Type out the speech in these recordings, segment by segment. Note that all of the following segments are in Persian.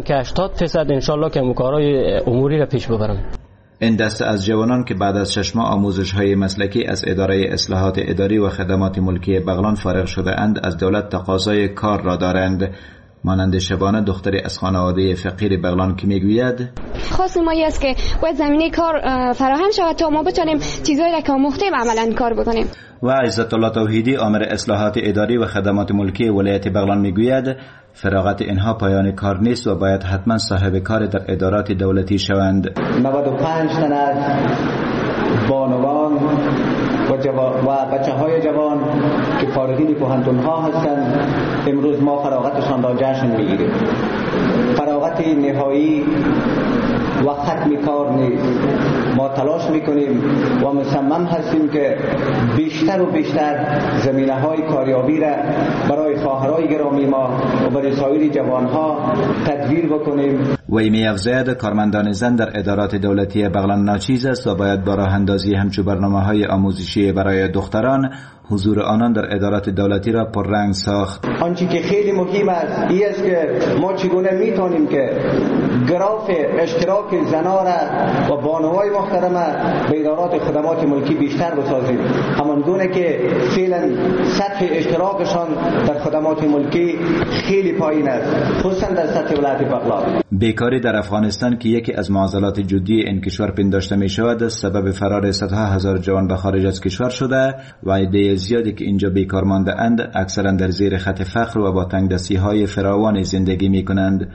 که 80% انشالله که کارهای اموری را پیش ببرم. این دسته از جوانان که بعد از 6 ماه آموزش‌های مسلکی از اداره اصلاحات اداری و خدمات ملکی بغلان فارغ شده اند از دولت تقاضای کار را دارند. مانند شبانه دختری از خانواده فقیر بغلان که میگوید خواست ما است که باید زمینه کار فراهم شود تا ما بتونیم چیزایی را که آموختیم عملاً کار بکنیم. و عزت الله توحیدی آمر اصلاحات اداری و خدمات ملکی ولایت بغلان میگوید فراغت اینها پایان کار نیست و باید حتما صاحب کار در ادارات دولتی شوند. 95 تن از بانوان و بچه های جوان که فارغین کهنتون ها هستند امروز ما فراغتشان را جشن میگیریم. فراغت نهایی و ختم کار نیست. ما تلاش میکنیم و مصمم هستیم که بیشتر و بیشتر زمینه های کاریابی را برای خواهرای گرامی ما و برای سایر جوان ها تدویر بکنیم. وی می‌افزاید کارمندان زن در ادارات دولتی بغلان ناچیز است و باید با راه اندازی همچون برنامه‌های آموزشی برای دختران حضور آنان در ادارات دولتی را پررنگ ساخت. آنچه که خیلی مهم است این است که ما چگونه میتونیم که گراف اشتراک زنان و بانوهای محترم به ادارات خدمات ملکی بیشتر بسازیم، همان گونه که فعلا سطح اشتراکشان در خدمات ملکی خیلی پایین است، خصوصا در سطح ولایت بغلان. بیکاری در افغانستان که یکی از معضلات جدی این کشور پنداشته می شود سبب فرار صدها هزار جوان به خارج از کشور شده و عده زیادی که اینجا بیکار مانده اند اکثرا در زیر خط فقر و با تنگدستی های فراوان زندگی می کنند.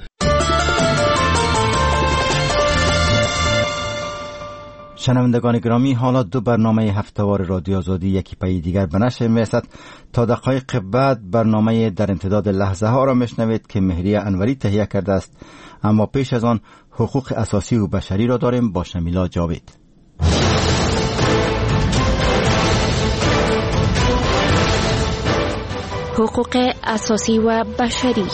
شنوندگان گرامی، حالا دو برنامه هفتهوار رادیو آزادی یکی پای دیگر به نشر میرسد. تا دقایق بعد برنامه در امتداد لحظه ها را میشنوید که مهریه انوری تهیه کرده است، اما پیش از آن حقوق اساسی و بشری را داریم با شمیلا جاوید. حقوق اساسی و بشری.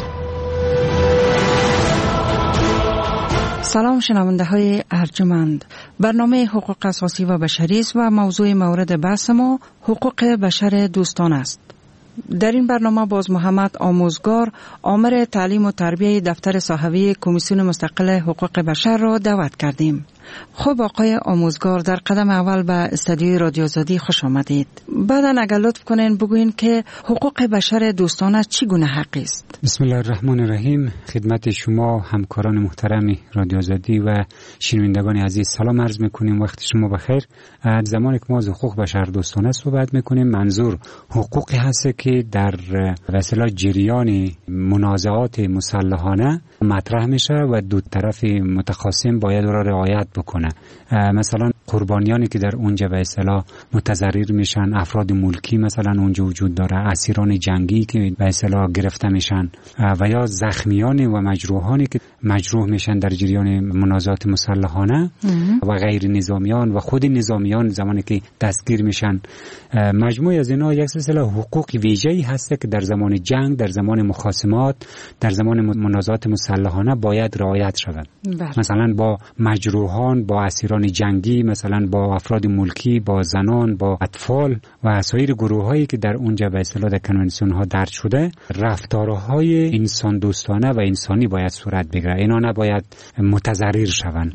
سلام شنونده های ارجمند. برنامه حقوق اساسی و بشری است و موضوع مورد بحث ما حقوق بشر دوستان است. در این برنامه باز محمد آموزگار آمر تعلیم و تربیه دفتر صاحبی کمیسیون مستقل حقوق بشر را دعوت کردیم. خب آقای آموزگار، در قدم اول به استودیوی رادیو آزادی خوش آمدید. بعداً اگر لطف کنین بگوین که حقوق بشر دوستانه چگونه حقی است؟ بسم الله الرحمن الرحیم. خدمت شما همکاران محترم رادیو آزادی و شنوندگان عزیز سلام عرض میکنیم. وقت شما بخیر. زمانی که ما از حقوق بشر دوستانه صحبت میکنیم منظور حقوقی هست که در وسیله جریان منازعات مسلحانه مطرح میشه و دو طرف متخاصم باید را رعایت بکنه. مثلا قربانیانی که در اونجا به اصطلاح متضرر میشن، افراد ملکی مثلا اونجا وجود داره، اسیران جنگی که به اصطلاح گرفته میشن و یا زخمیان و مجروحانی که مجروح میشن در جریان منازعات مسلحانه و غیر نظامیان و خود نظامیان زمانی که دستگیر میشن. مجموع از اینا یک سلسله حقوق ویژه‌ای هست که در زمان جنگ، در زمان مخاصمات، در زمان منازعات مسلحانه باید رعایت شود. مثلا با مجروحان، با اسیران جنگی، مثلا با افراد ملکی، با زنان، با اطفال و سایر گروه‌هایی که در اونجا به اصطلاح در کنوانسیون ها درج شده رفتارهای انسان دوستانه و انسانی باید صورت بگیره. اینا نباید متضرر شوند.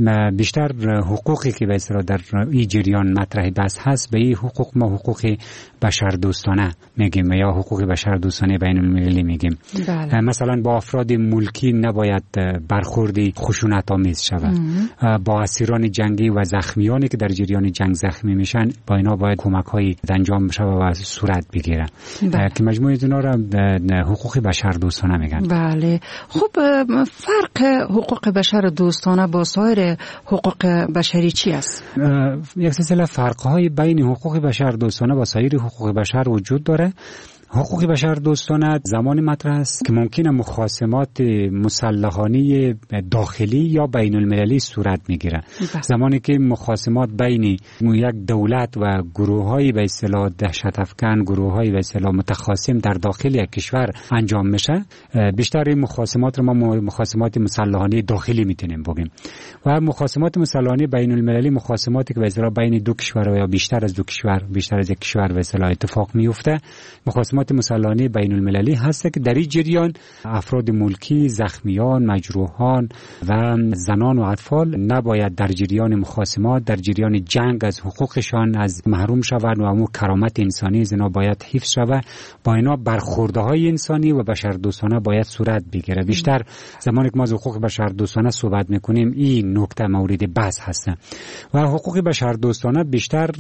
بیشتر حقوقی که به اصطلاح در این جریان مطرح بحث هست به این حقوق ما حقوق بشر دوستانه میگیم یا حقوق بشر دوستانه بین المللی میگیم. مثلا با افراد ملکی نباید برخوردی خشونت آمیز شود. با اسیران جنگی و زخمیانی که در جریان جنگ زخمی میشن با اینا باید کمک‌هایی انجام بشه و صورت بگیره که مجموعه اینا را حقوق بشر دوستانه میگن. بله. خب فرق حقوق بشر دوستانه با سایر حقوق بشری چی است؟ یک سلسله فرق‌های بین حقوق بشر دوستانه و سایر حقوق بشر وجود داره. حقوق بشر دوستانه زمانی مطرح است که ممکنه مخاصمات مسلحانه داخلی یا بین المللی صورت میگیره. زمانی که مخاصمات بین یک دولت و گروه‌های به اصطلاح دهشت افکن، گروه‌های به اصطلاح متخاصم در داخل یک کشور انجام میشه، بیشتر این مخاصمات رو ما مخاصمات مسلحانه داخلی میتونیم بگیم. و مخاصمات مسلحانه بین المللی مخاصماتی که به اصطلاح بین دو کشور یا بیشتر از دو کشور، بیشتر از یک کشور به اصطلاح اتفاق میفته. مخاصمات مخاصمات مسلحانه بین المللی هست که در این جریان افراد ملکی، زخمیان، مجروحان و زنان و اطفال نباید در جریان مخاصمات، در جریان جنگ از حقوقشان از محروم شوند و امو کرامت انسانی زنا باید حفظ شود. با اینا برخوردهای انسانی و بشردوستانه باید صورت بگیره. بیشتر زمانی که ما از حقوق بشردوستانه صحبت میکنیم این نکته مورد بحث هست و حقوق بشردوستانه بیشتر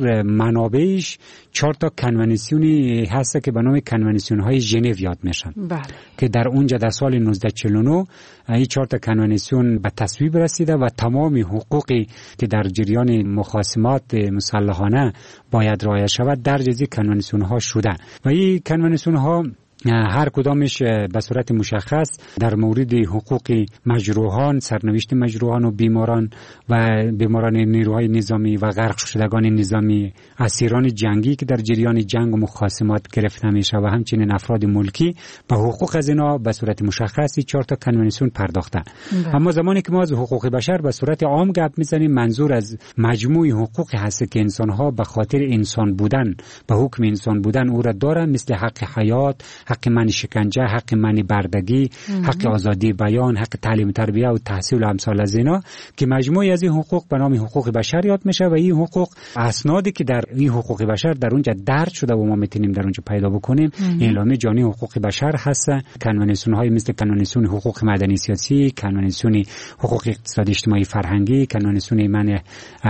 منابعش 4 تا کنوانسیونی هست که به نام کنوانسیون های ژنو یاد میشن. بله. که در اونجا در سال 1949 این 4 تا کنوانسیون به تصویب رسیده و تمام حقوقی که در جریان مخاصمات مسلحانه باید رعایت شود در جزی کنوانسیون ها شده و این کنوانسیون ها هر کدامش به صورت مشخص در مورد حقوق مجروحان، سرنوشت مجروحان و بیماران و بیماران نیروهای نظامی و غرق شدگان نظامی، اسیران جنگی که در جریان جنگ و مخاصمات گرفته میشه و همچنین افراد ملکی به حقوق از اینا به صورت مشخصی 4 تا کنوانسیون پرداخته. اما زمانی که ما از حقوق بشر به صورت عام گپ میزنیم منظور از مجموع حقوق هست که انسان ها به خاطر انسان بودن، به حکم انسان بودن او را دارن، مثل حق حیات، حق منع شکنجه، حق منع بردگی، حق آزادی بیان، حق تعلیم تربیه و تحصیل و امثال از اینا که مجموعی از این حقوق به نام حقوق بشر یاد میشه و این حقوق اسنادی که در این حقوق بشر در اونجا درج شده و ما میتونیم در اونجا پیدا بکنیم اعلامیه جهانی حقوق بشر هست. کنوانسیون های مثل کنوانسیون حقوق مدنی سیاسی، کنوانسیون حقوق اقتصادی اجتماعی فرهنگی، کنوانسیون منع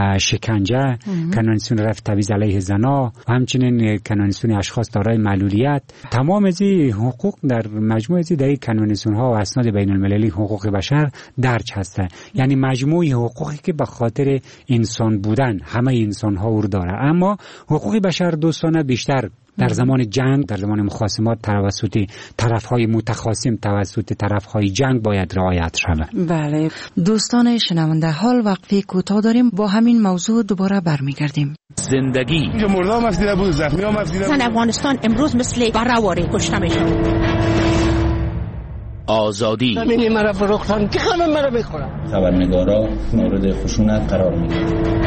شکنجه، کنوانسیون رفع تبعیض علیه زنان و همچنین کنوانسیون اشخاص دارای معلولیت. تمام از حقوق در مجموعه از این کنوانسیون ها و اسناد بین المللی حقوق بشر درج هستند. یعنی مجموعه حقوقی که به خاطر انسان بودن همه انسان ها رو داره. اما حقوق بشر دوستانه بیشتر در زمان جنگ، در زمان مخاصمات توسط طرف‌های متخاصم، توسط طرف‌های جنگ باید رعایت شود. بله دوستان شنونده، حال وقفه کوتاه داریم، با همین موضوع دوباره برمیگردیم. زندگی مردم مفیده بود، زخمی ها مفیده بود. افغانستان امروز مثل بره‌واره کشته میشه. آزادی زمینی مرا فروختن که همه مرا بخورن. خبرنگارا مورد خشونت قرار میگیرن.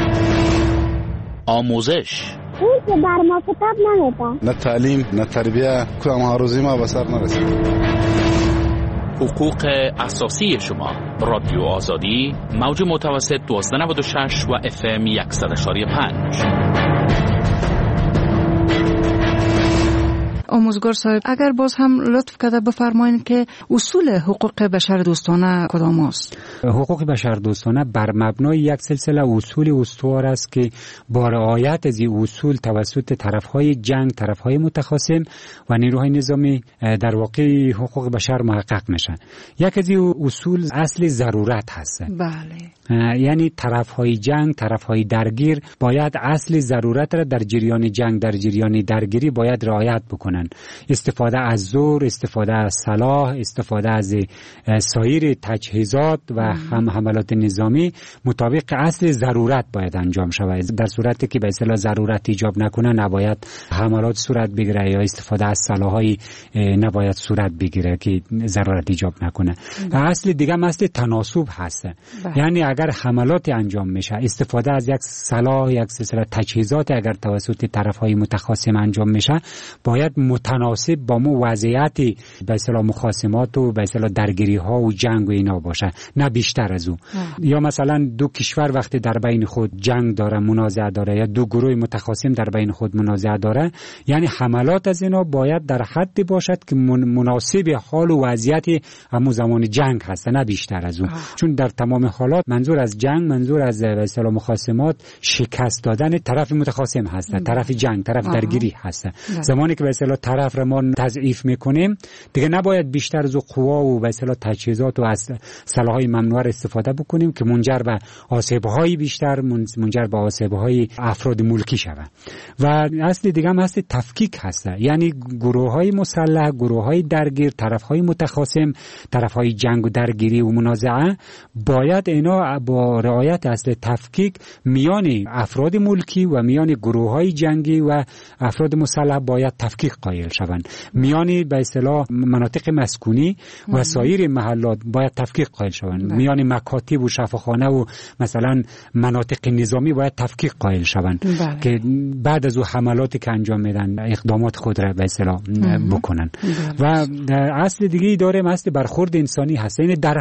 آموزش اون که بر ما کتاب نمیده، نه تعلیم نه تربیه، کدام هاروزی ما به سر نرسید. حقوق اساسی شما. رادیو آزادی موج متوسط 1296 و FM 100.5. آموزگار صاحب، اگر باز هم لطف کرده بفرمایید که اصول حقوق بشر دوستانه کدام است؟ حقوق بشر دوستانه بر مبنای یک سلسله اصول استوار است که با رعایت از این اصول توسط طرفهای جنگ، طرفهای متخاصم و نیروهای نظامی در واقع حقوق بشر محقق میشن. یک از این اصول اصل ضرورت هست. بله. یعنی طرفهای جنگ، طرفهای درگیر باید اصل ضرورت را در جریان جنگ، در جریان درگیری باید رعایت بکنن. استفاده از زور، استفاده از سلاح، استفاده از سایر تجهیزات و هم حملات نظامی مطابق اصل ضرورت باید انجام شود. در صورتی که به اصطلاح ضرورت ایجاب نکنه نباید حملات صورت بگیره یا استفاده از سلاح‌های نباید صورت بگیره که ضرورت ایجاب نکنه. اصل دیگه اصل تناسب هست. یعنی اگر حملات انجام میشه، استفاده از یک سلاح، یک سلسله تجهیزات اگر توسط طرف‌های متخاصم انجام میشه، باید متناسب با مو وضعیت به اصطلاح مخاصمات و به اصطلاح درگیری ها و جنگ و اینا باشه، نه بیشتر از او. یا مثلا دو کشور وقتی در بین خود جنگ داره، منازعه داره، یا دو گروه متخاصم در بین خود منازعه داره، یعنی حملات از اینا باید در حدی باشد که مناسب حال و وضعیت همون زمان جنگ هست، نه بیشتر از اون. چون در تمام حالات منظور از جنگ، منظور از به اصطلاح مخاصمات شکست دادن طرف متخاصم هست، طرف جنگ، طرف درگیری هست. زمانی که به اصطلاح طرف را ما تضعیف میکنیم دیگه نباید بیشتر از قوا و به اصطلاح تجهیزات و سلاح‌های ممنوعه استفاده بکنیم که منجر به آسیب‌های بیشتر، منجر به آسیب‌های افراد ملکی شود. و اصل دیگه هم هست تفکیک هست، یعنی گروه‌های مسلح، گروه‌های درگیر، طرف‌های متخاصم، طرف‌های جنگ و درگیری و منازعه باید اینا با رعایت اصل تفکیک میان افراد ملکی و میان گروه‌های جنگی و افراد مسلح باید تفکیک قائل شوند. میان به اصطلاح مناطق مسکونی و سایر محلات باید تفکیک قائل شوند. میان مکاتب و شفاخانه و مثلا مناطق نظامی باید تفکیک قائل شوند که بعد از او حملاتی که انجام میدن اقدامات خود را به اصطلاح بکنن. و اصل دیگه داره اصل برخورد انسانی هست. یعنی در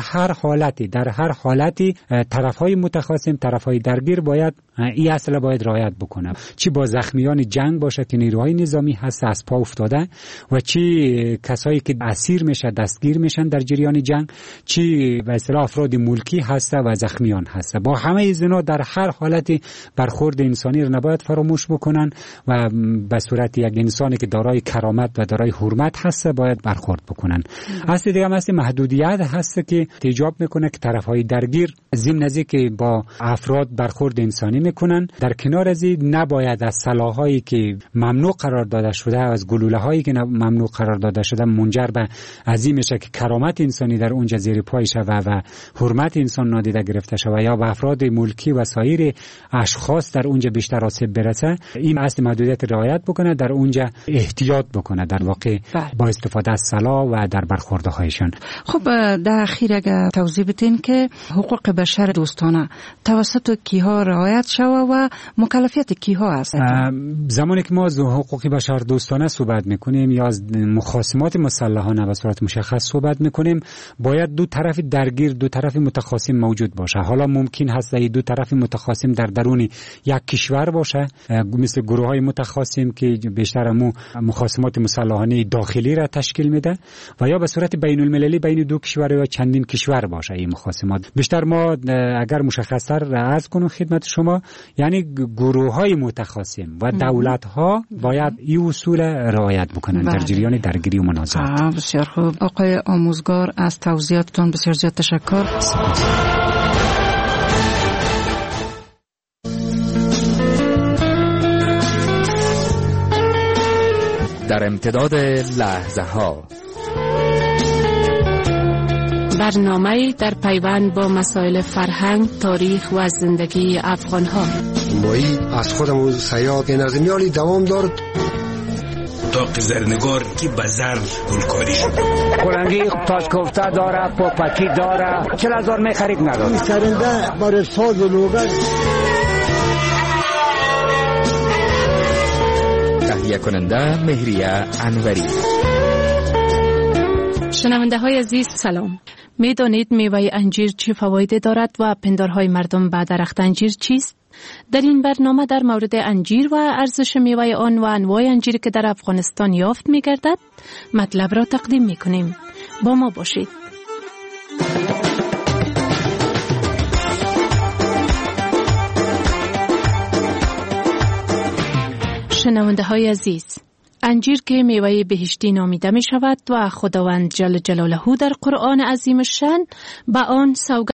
هر حالتی طرفهای متخاصم، طرفهای درگیر باید این اصل باید رعایت بکنه. چی با زخمیان جنگ باشه که نیروهای نظامی هست از پا افتاده و چی کسایی که اسیر میشه دستگیر میشن در جریان جنگ، چی به اصطلاح افراد ملکی هست و زخمیان هست. با همه اینا در هر حالتی برخورد انسانی رو نباید فراموش بکنن و به صورت یک انسانی که دارای کرامت و دارای حرمت هست باید برخورد بکنن. اصل دیگه هم محدودیت هست که ایجاب میکنه که طرفهای درگیر ضمن از که با افراد برخورد انسانی میکنن، در کنار از این نباید از سلاحایی که ممنوع قرار داده شده، از گلوله هایی که ممنوع قرار داده شده منجر به عظیم میشه که کرامت انسانی در اونجا زیر پای شود و حرمت انسان نادیده گرفته شود یا به افراد ملکی و سایر اشخاص در اونجا بیشتر آسیب برسه. این اصل محدودیت رعایت بکنه، در اونجا احتیاط بکنه در واقع با استفاده از سلاح و در برخوردهایشان. خب در اخیر اگه توضیح بدین که حقوق بشر دوستانه توسط کیها رعایت شود و مکلفیت کیها است؟ زمانی که ما از حقوق بشر دوستانه صحبت میکنیم یا از مخاصمات مسلحانه به صورت مشخص صحبت میکنیم، باید دو طرف درگیر، دو طرف متخاصم موجود باشه. حالا ممکن هست این دو طرف متخاصم در درون یک کشور باشه، مثل گروه های متخاصم که بیشتر مخاصمات مسلحانه داخلی را تشکیل میده، و یا به صورت بین المللی بین دو کشور یا چندین کشور باشه این مخاصمات. بیشتر ما اگر مشخص‌تر عرض کنم خدمت شما، یعنی گروه های متخاصم و دولت ها باید این اصول رعایت بکنن در جریان درگیری و منازعات. بسیار خوب آقای آموزگار، از توضیحاتتون بسیار زیاد تشکر. در امتداد لحظه ها، برنامه در پیوند با مسائل فرهنگ، تاریخ و زندگی افغان ها. مایی از خودمون سیاد نظمیالی دوام دارد تا زرنگار که بزر گلکاری شد. کلنگی تاج کوفته داره، پاپکی داره، 40,000 می خرید نداره. سرنده برای ساز و لوگن. تهیه کننده مهریه انوری. شنونده های عزیز سلام. می دانید میوه انجیر چه فوایدی دارد و پندارهای مردم به درخت انجیر چیست؟ در این برنامه در مورد انجیر و ارزش میوه آن و انواع انجیر که در افغانستان یافت می گردد مطلب را تقدیم می کنیم. با ما باشید. شنونده های عزیز، انجیر که میوه بهشتی نامیده می شود و خداوند جل جلاله در قرآن عظیم الشأن به آن سوگند